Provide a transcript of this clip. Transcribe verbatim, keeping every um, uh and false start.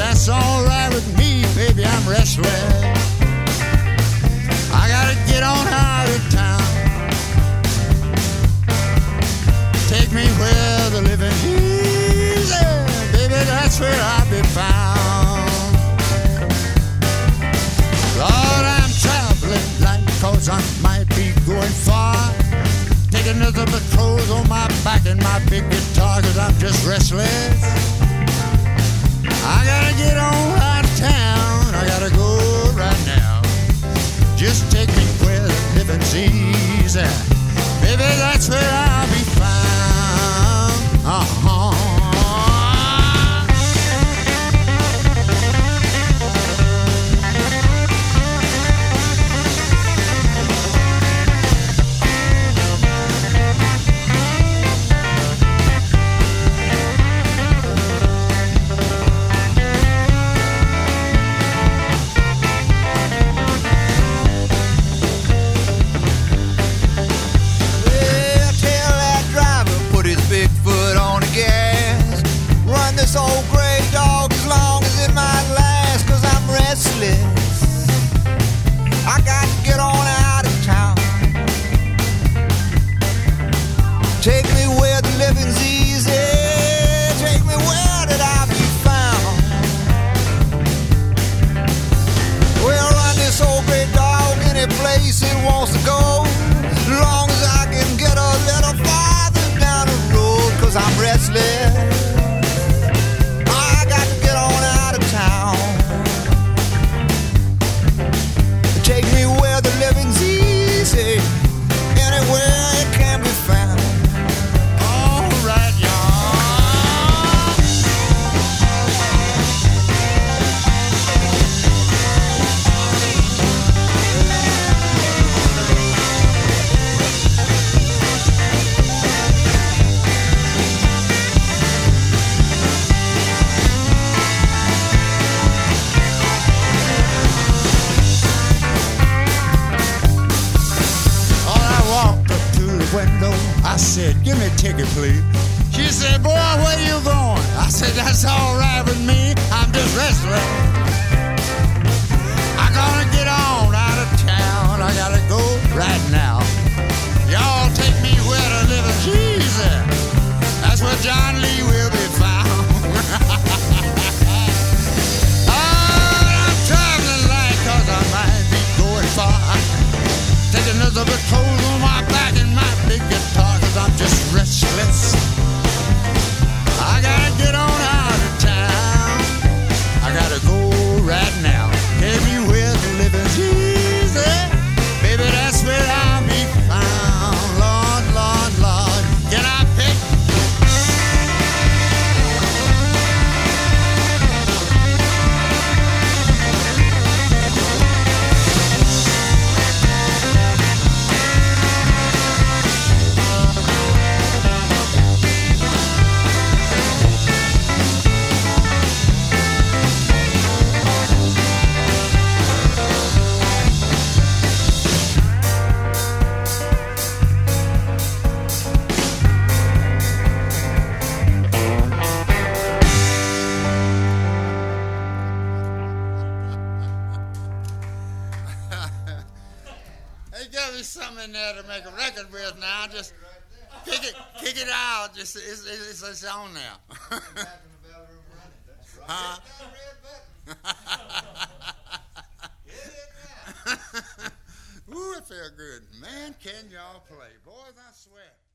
that's alright with me, baby, I'm restless. I gotta get on out of town. Take me where the living's easy, baby, that's where I'll be found. Lord, I'm traveling light, cause I might be going far. Taking nothing but clothes on my back and my big guitar, cause I'm just restless. I gotta get on out of town, I gotta go right now. Just take me where the living's easy, baby, that's where I'll be found. Uh-huh. This old gray dog as long as it might last, cause I'm restless. I got to get on out of town. Take me where the living's easy. Take me where that I'll be found. Well, run this old gray dog any place it wants to go, as long as I can get a little farther down the road, cause I'm restless. Take me where the living's easy, anywhere it can be found. All right, y'all. Window, I said, give me a ticket, please. She said, boy, where you going? I said, that's all right with me, I'm just restless. I gotta get on out of town, I gotta go right now. Y'all take me where to live is easy, that's where John Lee will be found. Oh, I'm traveling light, cause I might be going far. Taking another bit clothes on my back and my big guitar, cause I'm just restless. I gotta get on out of town, I gotta go right now. Take me where the living's easy, baby, that's where I'll be found. Lord, Lord, Lord, can I pick? They give me something in there to make a record with now. Just kick it, kick it out. Just it's, it's, it's on now. Huh? Ooh, it feel good. Man, can y'all play. Boys, I swear.